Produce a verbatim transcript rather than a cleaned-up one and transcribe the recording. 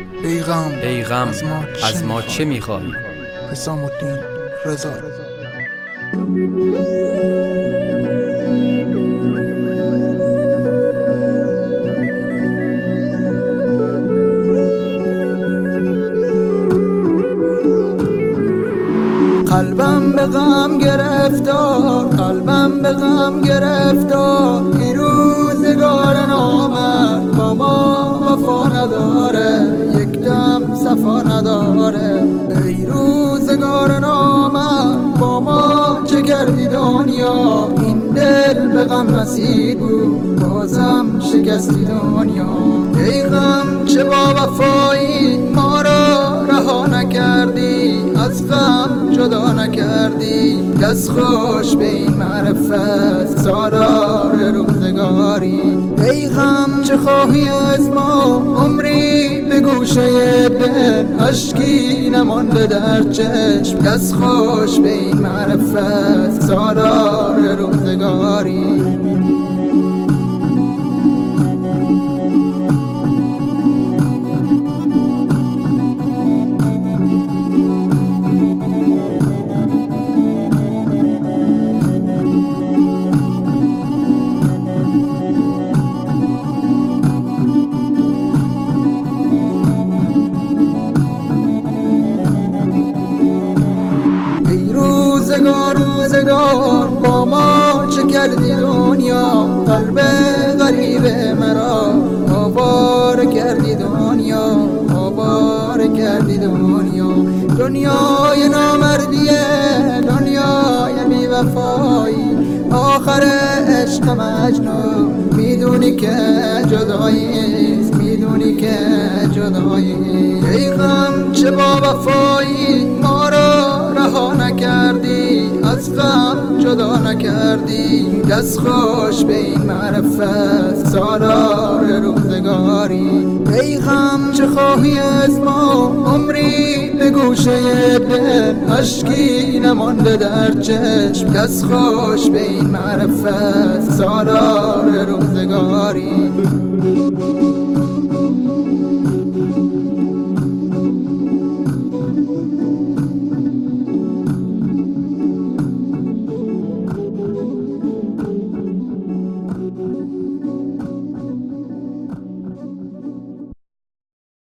ای غم ای غم از ما چه از ما چه می‌خواهی؟ میخواهی؟ حسام الدین رضا. قلبم به غم گرفتار، قلبم به غم گرفتار، این روزگار نامرد با ما وفا نداره، یک دم صفا نداره. ای روزگار نامرد با ما چه کردی دنیا، این دل به غم مسیر بود بازم شکستی دنیا. ای غم چه با وفایی ما را رها نکردی، از غم جدا نکردی، دست خوش به این معرفت سالار روزگاری. ای غم چه خواهی از ما عمری به گوشه دل، اشکی نمانده در چشم، دست خوش به این معرفت سالار روزگاری. روزگار روزگار با ما چه کردی دنیا، قلب غریب مرا آواره کردی دنیا، آواره کردی دنیا. دنیای نامردیه، دنیای بی وفایی، آخر عشق مجنون میدونی که جداییست، میدونی که جدایی. ای غم چه با وفایی ما را رها نکردی، از غم جدا نکردی، دست خوش به این معرفت سالار روزگاری. ای غم چه خواهی از ما عمری به گوشه دل، اشکی نمانده در چشم، دست خوش به این معرفت سالار روزگاری.